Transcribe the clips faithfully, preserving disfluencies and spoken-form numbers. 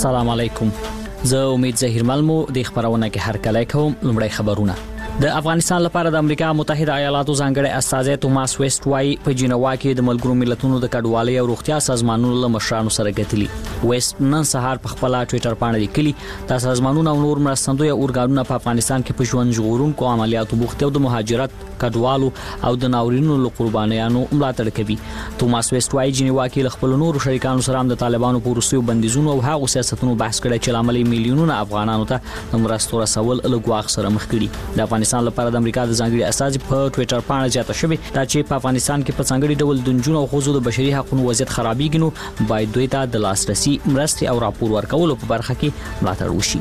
السلام علیکم. زه امید زهیر ملمو د خبرونه کې هر کله کوم. لومړی خبرونه. د افغانستان لپاره د امریکا متحده ایالاتو ځانګړي استازی توماس ویسټ وايي په جنیوا کې د ملګرو ملتونو د کډوالۍ او روغتیا سازمانونو له مشرانو سره غتلی. ویسټ نن سهار په خپل ټوئیټر باندې لیکلي د سازمانونو او نور مرستندوی اورګانونو په افغانستان کې په ژوند ژغورونکو عملیاتو بوخت او د مهاجرت کډوالو او د ناورینونو له قربانیانو ملاتړ کوي. توماس ویسټ وايي جنیوا کې خپل نور شریکانو سره د طالبانو په روسیو بندیزونو او هغه سیاستونو بحث کړي چې لامل میلیونونه افغانانو ته مرستو رسول له ګواښ سره مخ کړي. د افغانستان لپاره د امریکا د ځانګړي استازي په ټوئیټر باندې جاته شوی دا چې په افغانستان کې په څنګه ډول د جنونو او خوځو د بشري حقوقو وضعیت خرابېږي نو باید دوی ته د لاسرسي مرستې او راپور ورکولو په برخه کې ملاتړ وشي.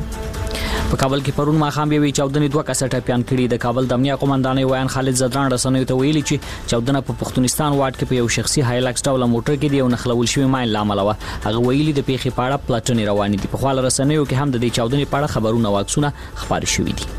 په کابل کې پرون ماخام یوې چاودنې دوه کسه ټپيان کړي. د کابل د امنیه قومندانۍ ویان خالد زدران رسنیو ته ویلي چې چاودنه په پښتونستان واټ کې په یو شخصي هایلکس ډول موټر کې دی او نخلول شوی ماین لامل و. هغه ویلي د پیښې په اړه پلاتنې روان دي. په خپل رسنیو کې هم د دې چاودنې په اړه خبرونه واکسونه خبري شوې دي.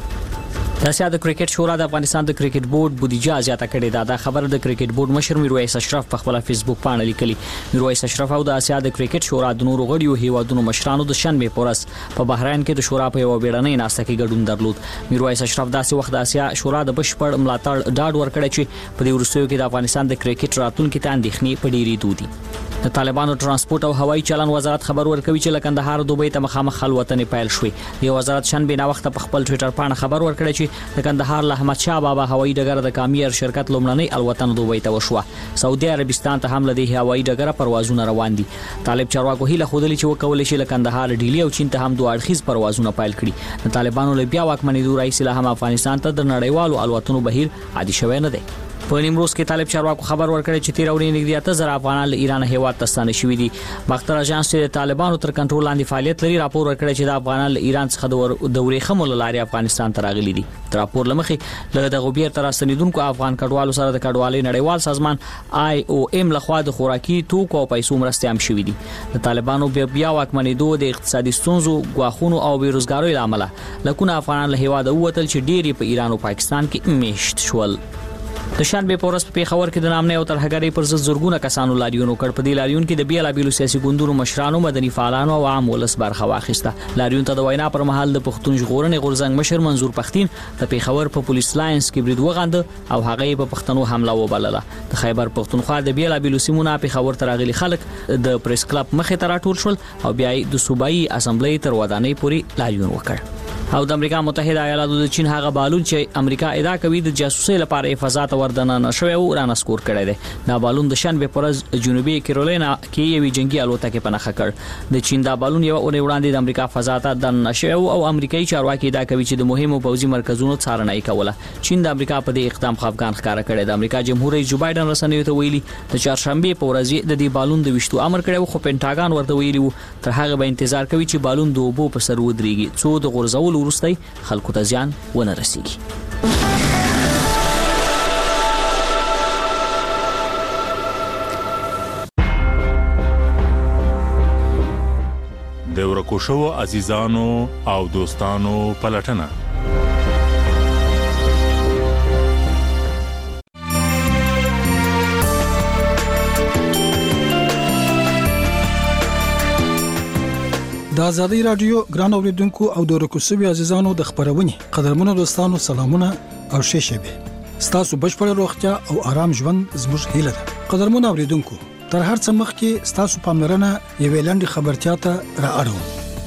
د اسیا د کرکټ شورا د افغانستان د کرکټ بورډ بودیجه زیاته کړې ده. دا خبر د کرکټ بورډ مشر میرویس اشرف په خپل فیسبوک باندې لیکلي. میرویس اشرف او د اسیا د کرکټ شورا د نورو غړیو هیوادونو مشرانو د شنبه پورس په بحرین کې د شورا په یو بیړنۍ ناسته کې ګډون درلود. میرویس اشرف داسې وخت د اسیا شورا د بشپړ ملاتړ ډاډ ورکړی چې په دې ورسوي کې د افغانستان د کرکټ راتلونکو ته اندېښنې په ډېری دودي. د طالبانو ترانسپورت او هوایي چلن وزارت خبر ورکوي چې لکندهار دوبۍ ته مخامخ خلوتنې پیل شوې. د وزارت شنبه نا وخت په خپل ټوئیټر باندې خبر ورکړی چې لکندهار له احمد شاه بابا هوایي ډګر د کامیر شرکت لومړنۍ الوتنه دوبۍ ته وشوه. سعودي عربستان ته هم له دې هوایي ډګر پروازونه روان دي. طالب چارواکو هیله خودلی چې وکول شي لکندهار ډیلی او چین ته هم دوه اړخیز پروازونه پیل کړي. د طالبانو له بیا واکمنۍ دوه رئیس له هم افغانستان ته د نړیوالو الوتنو بهیر عادي شوی نه دی. په نیمروز کې طالب چارواکو خبر ورکړی چې تیر اوري نږدې اته زره افغانان له ایران هیواد ته ستانه شوي دي. باختر اژانس چې طالبانو تر کنټرول لاندې فعالیت لري راپور ورکړی چې د افغانان له ایران څخه د ورېخمو لارې افغانستان ته راغلي دي. تر راپور لمخې له د غوبیر تر راستنیدونکو افغان کډوالو سره د کډوالۍ نړیوال سازمان آی او ام لخوا د خوراکي توکو او پیسو مرستې هم شوې دي. د طالبانو بیا واکمنېدو د اقتصادي ستونزو غواخونو او بیروزګارۍ لامل لکونه افغانان له هیواد ووتل چې ډېری په ایران او پاکستان کې میشت شول. د شنبه پورس په پیښور کې د نامنې او ترهګرۍ پر ضد زورګونه کسانو لاریون وکړ. په دې لاریون کې د بیل ابیلو سیاسي ګوندونو مشرانو مدني فعالانو او عام ولس برخه واخیسته. لاریون ته د وینا پر مهال د پښتون ژغورنې غورځنګ مشر منظور پښتين د پیښور په پولیس لاینز کې برید وغند او هغه په پښتنو حمله وبلله. د خیبر پښتونخوا د بیل ابیلو سیمونه پیښور ته راغلي خلک د پریس کلب مخې ته راټول شول او بیا د صوبایي اسمبلی تر ودانۍ پورې لاریون وکړ. او د امریکا متحده ایالاتو د چین هغه بالون چې امریکا ادعا کوي د جاسوسۍ لپاره فضا ته وردننه نشوي او رانسکور کړی دی. دا بالون د شنبه پرز جنوبي کیرولینا کې یوې جنگي الوتکې په نښه کړ. د چین دا بالون یو اونۍ وړاندې د امریکا فضا ته د نشوي او امریکایي چارواکي ادعا کوي چې د مهمو پوځي مرکزونو څارنه کوله. چین د امریکا په دې اقدام خفګان ښکاره کړی. د امریکا جمهور رئیس جو بایدن رسنیو ته ویلي د چهارشنبه په ورځ د دې بالون د وشتو امر کړی خو پینټاګان ورته ویلي وو تر هغه به انتظار کوي چې بالون د اوبو په سر ودرېږي څو د غورځول وروسته خلکو ته ځان ونه رسیږي. د ورکو شوو عزیزانو او دوستانو پلټنه. د آزادۍ رادیو ګران اوریدونکو او د ورکوسوي عزیزانو د خبرونې قدرمنو دوستانو سلامونه او ښه شپه. ستاسو بشپړ روغتیا او آرام ژوند زموږ هیله ده. قدرمنو اوریدونکو تر هر څه مخکې ستاسو پاملرنه یوې لاندې خبرتیا ته را اړوم.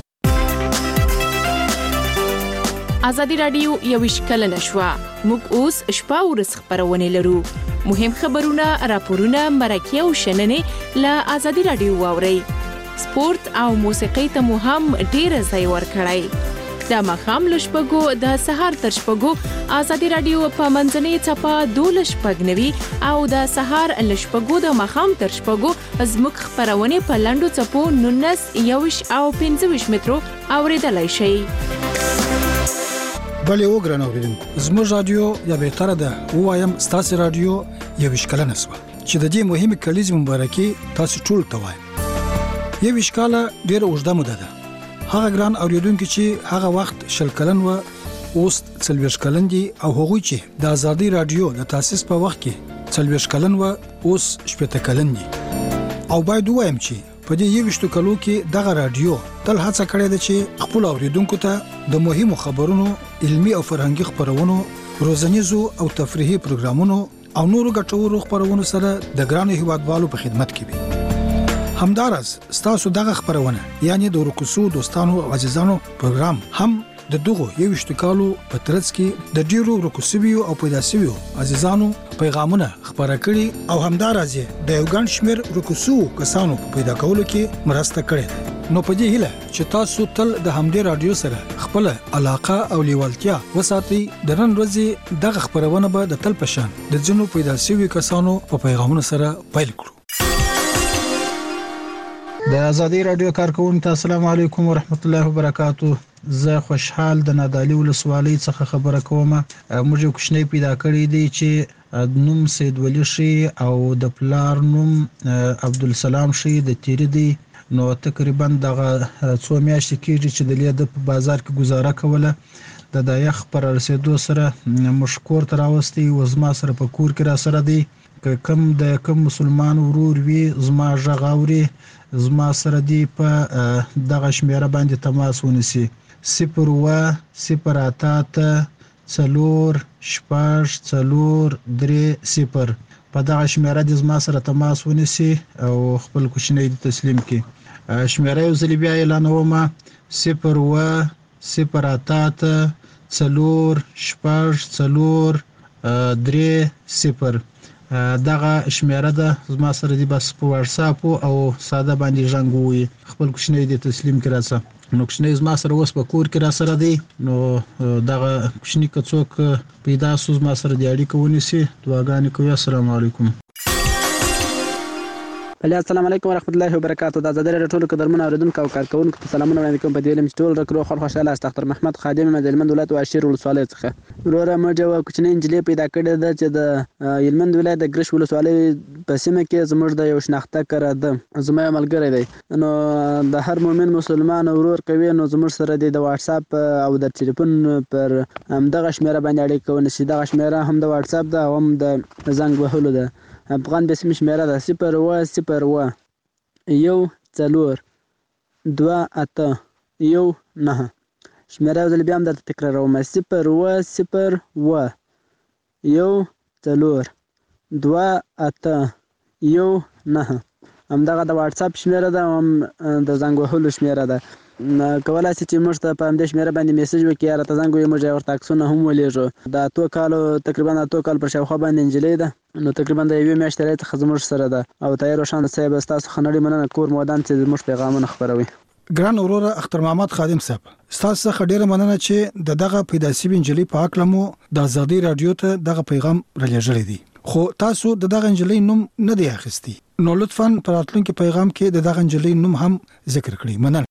آزادۍ رادیو یو اشکال نشوا. موږ اوس شپه ورځ خبرونه لرو. مهم خبرونه، راپورونه، مرکه او شننې له آزادۍ رادیو واورئ. سپورت او موسیقي ته مو هم ډیر ځای ورکړی. د مخام لشپګو د سهار تر شپګو آزادۍ رادیو په منځنۍ چپا دولس شپږنوي او د سهار لشپګو د مخام تر شپګو زموږ خبرونه په لاندو چپو نونس یوش او پنځه ویشت مترو اوریدلای شئ. بلې وګران اوریدونکو زموږ رادیو یا به تر ده وایم ستاسو رادیو یو اشکال نسوه چې د دې مهمه کلیزه مبارکي تاسو ټول ته وایم. یو اشکاله ډیره اوږده موده ده. هغه ګران اوریدونکو چې هغه وخت شل کلن و اوس څلوېښت کلن دي او هغوی چې د آزادۍ رادیو د تاسیس په وخت کې څلوېښت کلن و اوس شپږ کلن دي. او باید وایم چې په دې یوشتو کلو کې دغه رادیو تل هڅه کړې ده چې خپل اوریدونکو ته د مهمو خبرونو علمي او فرهنګي خبرونو روزنیزو او تفریحي پروګرامونو او نورو ګټورو خبرونو سره د ګرانو هیوادوالو په خدمت کې وي. همدارس ستاسو دغه خبرونه یعنی د ورکوسو دوستانو او عزیزانو پروګرام هم د دغه یو شتکالو په ترڅ کې د ډیرو ورکوسویو او پیداسویو عزیزانو پیغامونه خبره کړي او همدارس د یو ګڼ شمېر ورکوسو کسانو په پیدا کولو کې مرسته کړې. نو په دې هیله چې تاسو تل د همدې رادیو سره خپل علاقه او لیوالتیا وساتئ. د نن ورځې دغه خبرونه به د تل پشان د جنو پیداسویو کسانو په پیغامونو سره پیل کړو. د ازادي رادیو کارکونکو السلام علیکم ورحمت الله وبرکاتہ. زه خوشحال د نادعلي ولسوالۍ څخه خبره کوم. موږ یو کوچنی پیدا کړی دی چې نوم سید ولی شي او د پلار نوم عبدالسلام شي د تیری دی. نو تقریبا دغه څو میاشتې کېږي چې د لیده په بازار کې گزاره کوله. د د یخ پر رسیدو سره مشکور تر اوستي وزما سره په کور کې را سره دی. کم د کم مسلمان ورور وی زما ژغاوري زما سره دی په دغه شمیره باندې تماس ونیسي. صفر و صفر اتات څلور شپږ څلور درې صفر په دغه شمیره د زما سره تماس ونیسي او خپل کوچنی تسلیم کړي. شمیره یو ځل بیا اعلانوم: صفر و صفر اتات څلور شپږ څلور درې صفر. دغه شمیره ده زما سره دی بس په واتس اپ او ساده باندې ژوند وي. خپل کوچنی د تسلیم کړه څه نو کوچنی زما سره اوس په کور کې را سره دی. نو دغه کوچنی کڅوک پیدا سوز ما سره دی اړیکه ونیسي. دعاګانې کوي. السلام علیکم. السلام علیکم ورحمت الله وبرکاتہ. د زړه ټولو قدرمن اوریدونکو او کارکونکو ته سلامونه وړاندې کوم په دې لم چې ټول رکرو خور خوشاله است. ډاکټر محمد خادم مدلمند ولایت واشیر ولسوالۍ څخه وروره موږ یو کوچنی انجلۍ پیدا کړې ده چې د هلمند ولایت د ګرش ولسوالۍ په سیمه کې زموږ د یو شناخته کړه ده. زما یو ملګری دی. نو د هر مؤمن مسلمان ورور کوي نو زموږ سره د واتس اپ او د ټلیفون پر همدغه شمیره باندې اړیکه ونیسي. دغه شمیره هم د واتس اپ ده او هم د زنګ وهلو ده. افغان بسم شمیره ده: صفر و صفر و یو څلور دوه اته یو نهه. شمیره یو ځل بیا هم درته تکراروم: صفر و صفر و یو څلور دوه اته یو نهه. همدغه د واتس اپ شمیره ده او هم د زنګ وهلو شمیره ده. کولای شي چې موږ ته په همدې شمیره باندې میسج وکړي یا راته زنګ ووهي. موږ یې ورته عکسونه هم ولېږو. د اتو کالو تقریبا اتو کال پر شاوخوا باندې نجلۍ ده. نو تقریبا د یوې میاشتې راهیسې څخه زموږ سره ده. او طاهر روښان صاحب ستاسو ښه نړۍ مننه کور مودان چې زموږ پیغامونه خپروي. ګران وروره اختر محمد خادم صاحب ستاسو څخه ډیره مننه چې د دغه پیداسي انجلۍ په حق لمو د ازادي رادیو ته دغه پیغام رالېږلی دی. خو تاسو د دغه انجلۍ نوم نه دی اخیستی. نو لطفاً په راتلونکي پیغام کې د دغه انجلۍ نوم هم ذکر کړئ. مننه.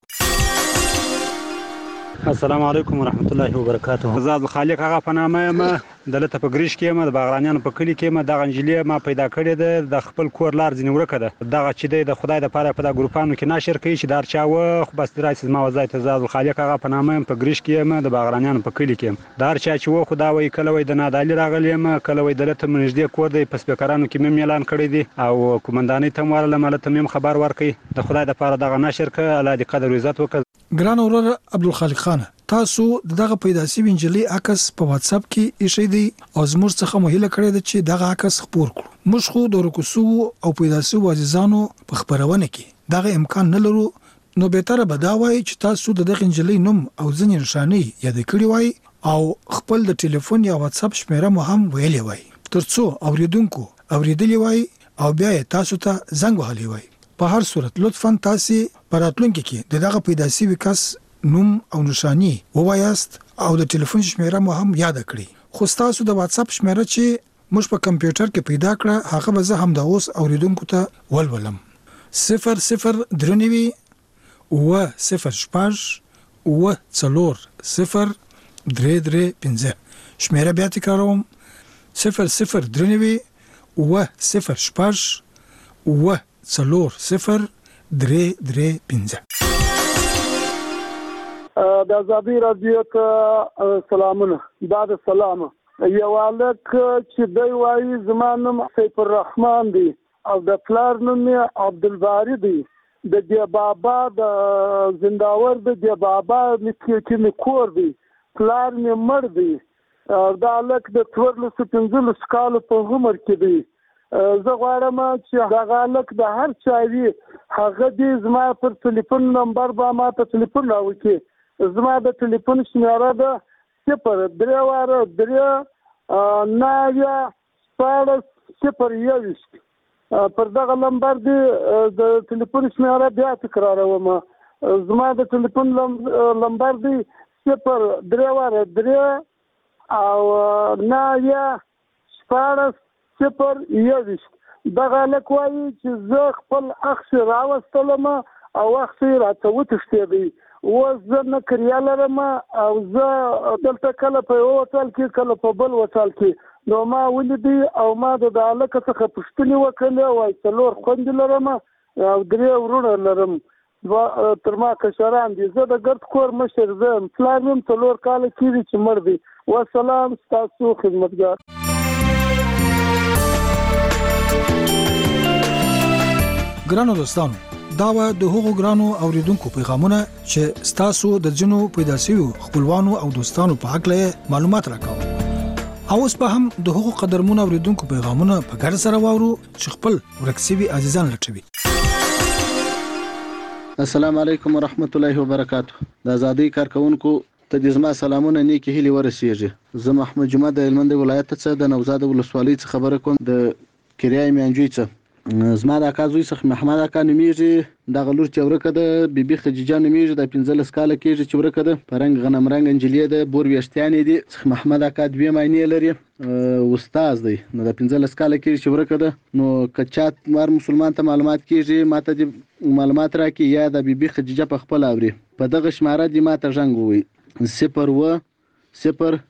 السلام علیکم ورحمت الله وبرکاتہ. زه عبدالخالق هغه په نامه یم. دلته په ګریش کې یم د باغرانیانو په کلي کې یم. دغه انجلۍ ما پیدا کړې ده. د خپل کور لار ځینې ورکه ده. دغه چې دی د خدای دپاره په دغه ګروپانو کې نشر کوي چې د هر چا و خو بس راشي زما وځای ته. زه عبدالخالق هغه په نامه یم په ګریش کې یم د باغرانیانو په کلي کې یم. د هر چا چې و خو دا وایي کله وایي د نادعلي راغلی یم کله وایي دلته مې نږدې کور دی په سپیکرانو کې مې اعلان کړی دی او قومندانۍ ته مې ورغلم هلته مې خبر ورکړي. د خدای دپاره دغه نشر کړه. الله دې قدر او عزت وکړي. ګران وروره عبدالخالق خان تاسو دغه پیداسي انجلۍ عکس په واتس اپ کې ایښی دی او زموږ څخه مو هیله کړې ده چې دغه عکس خپور کړو. موږ خو د ورکوسو او پیداسي عزیزانو په خبرونه کې دغه امکان نه لرو. نو بهتره به دا وایي چې تاسو د دغه انجلۍ نوم او ځینې نښانې یاد کړی وای او خپل د ټلیفون یا واتس اپ شمیره مو هم ویلې وای ترڅو اوریدونکو اوریدلی وای او بیا تاسو ته زنګ وهلی وای. په هر صورت لطفاً تاسو په راتلونکي کې دغه پیداسي وکاس نوم او نشانی ووایاست او د ټلیفون شمیره مو هم یاد کړئ. خو تاسو د واتس اپ شمیره چې موږ په کمپیوټر کې پیدا کړه هغه به زه هم د اوس اوریدونکو ته ولولم: صفر صفر درنوي و صفر شپږ و څلور صفر درې درې پنځه. شمیره بیا تکراروم: صفر صفر درنوي و صفر شپږ و څلور صفر درې درې پنځه. د ازادي رادیو ته سلامونه. دا د سلام یو الک چې دی وایي زما نوم سیف الرحمن دی او د پلار نوم یې عبدالباری دی. د دې بابا د زنداور د دې بابا چې می کور دی پلار می مړ دی دا لک د څوارلسو پنځلسو کالو په عمر کې دی. زه غواړم چې دغه لک د هر چا وي هغه دې زما پر ټلیفون نمبر به ما ته ټلیفون راوکړي. زما د ټلیفون شمیره ده صفر درې واره درې نوي شپاړس صفر یوویشت. پر دغه نمبر دی د ټلیفون شمیره بیا تکراروم. زما د ټلیفون نمبر دی صفر درې واره درې او نوي شپاړس صفر یوویشت. دغه هلک وایي چې زه خپل اخ راوستلم او اخ راته وتښتېدی. اوس زه نه کریا لرم او زه دلته کله په یو هوټل کې کله په بل هوټل کې. نو ما ولیدی او ما د هلک څخه پوښتنې وکړې وایي څلور خویندې لرم او درې وروڼه لرم تر ما کشران دي. زه د ګرد کور مشر زه یم. پلار مې څلور کاله کېږي چې مړ دی. وسلام ستاسو خدمتګار. ګرانو دوستانو دا و د هغو ګرانو اوریدونکو پیغامونه چې ستاسو د جنو پیدا شویو خپلوانو او دوستانو په حق له معلومات راکاو. او اوس په هم د هغو قدرمنو اوریدونکو پیغامونه په ګډه سره واورو چې خپل ورکسوي عزیزان لټوي. السلام علیکم ورحمت الله وبرکاته. د ازادي کارکونکو ته د زما سلامونه نیکی هیلي ورسیږي. زه محمد جمعه د هلمند ولایت څخه د نوزاد ولسوالۍ څخه خبره کوم. د کریای میانجوی څخه زما د اکا زوی څخه محمد اکا نومیږي. دغه لور چې ورکه ده بیبي خدیجه نومیږي. د پنځلس کاله کېږي چې ورکه ده. په رنګ غنم رنګ انجلې ده. بور ویښتانې دي. څخه محمد اکا دوې معنی لري. استاد دی. نو د پنځلس کاله کېږي چې ورکه ده. نو که چات مار مسلمان ته معلومات کېږي ماته دې معلومات راکړي یا د بیبي خدیجه په خپل اوري. په دغه شماره دې ماته ژنګ ووایي صفر و صفر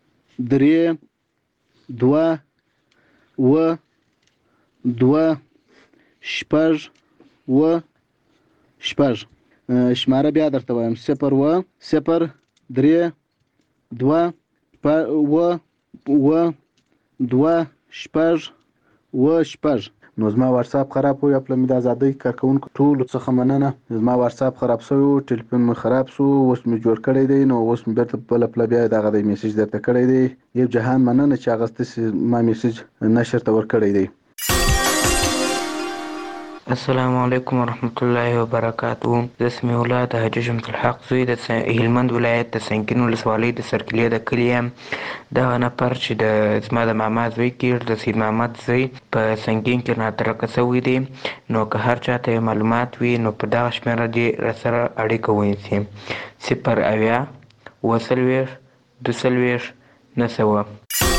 درې دوه و دوه شپږ و شپږ. شماره بیا درته وایم صفر و صفر درې دوه و و دوه شپږ و شپږ. نو زما واتساپ خراب و یا پله مې د ازادۍ کارکوونکو ټولو څخه مننه. زما واتساپ خراب شوی و ټلیفون مې خراب شو اوس مې جوړ کړی دی. نو اوس مې بیرته بله پله بیا دغه دی میسج درته کړی دی. یو جهان مننه چې هغه ستاسې ما میسج نشر ته ورکړی دی. السلام علیکم ورحمت الله وبرکاته. زه سمیع الله د حاجي شمس الحق زوی د هلمند ولایت د سنګین ولسوالۍ د سرکلي د کلي یم. دغه نفر چې د زما د ماما زوی کېږي د سید محمد زوی په سنګین کې ناترکه شوی دی. نو که هر چاته معلومات وي نو په دغه شمېره دې راسره اړیکه ونیسي صفر اویا اوه څلوېښت دوه څلوېښت نهه سوه.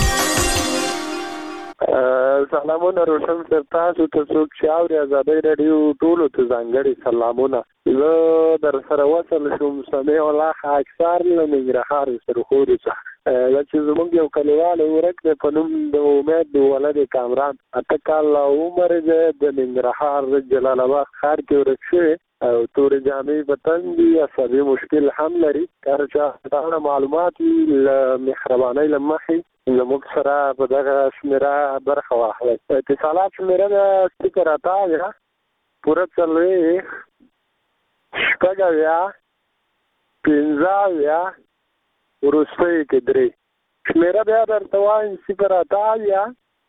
سلامونه روشن سر تاسو ته څوک چې اوري ازادۍ راډیو ټولو ته ځانګړي سلامونه. زه در سره وصل شوم سمیع الله خاکسار له ننګرهار سرخوري څخه. دا چې زموږ یو کلیوال ورک دی په نوم د امید د ولد کامران اته کاله عمر دی. د ننګرهار جلال آباد ښار کې ورک شوی او تورې جامې په تن دي. عصبي مشکل هم لري. که هر چا ته معلومات وي له مهربانۍ له مخې زموږ سره په دغه شمېره برخه واخلئ. اتصالات شمېره ده صفر اته اویا پوره څلوېښت شپږ اویا پنځه اویا وروستیو کې درې. شمېره بیا درته وایم صفر اته اویا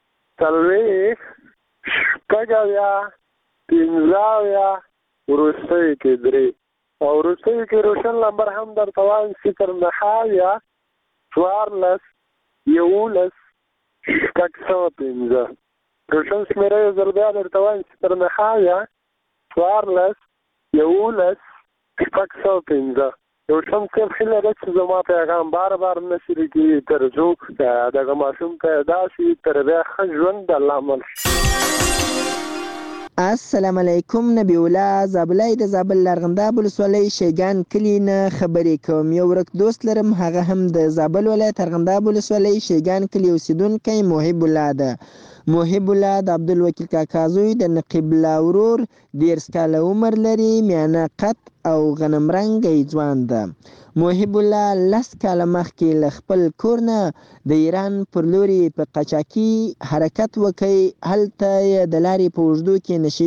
څلوېښت شپږ اویا پنځه اویا وروستیو کې درې. او وروستیو کې روشن نمبر هم درته وایم صفر نهه اویا څوارلس یولس شپږ سوه پنځه. روشن شمېره یو ځل بیا درته وایم صفر نهه اویا څوارلس یولس شپږ سوه پنځه. روشن صاحب هیله ده چې زما پیغام بار بار نشر کړي تر څو دغه ماشوم ته داسې تر بیا ښه ژوند د الله عمل شي. السلام علیکم. نبی الله زابلای د زابل لرغنداب ولسوالۍ شیګان کلی نه خبرې کوم. یو ورک دوست لرم هغه هم د زابل ولایت لرغنداب ولسوالۍ شیګان کلی اوسیدونکی محب الله ده. محب الله د عبدالوکیل کاکا زوی د نقیب الله ورور دېرش کاله عمر لري. میانه قد او غنم رنګی ځوان ده. محب الله لس کاله مخکې له خپل کور نه د ایران پر لوري په قاچاقي حرکت وکړ. هلته یې د لارې په اوږدو کې نشي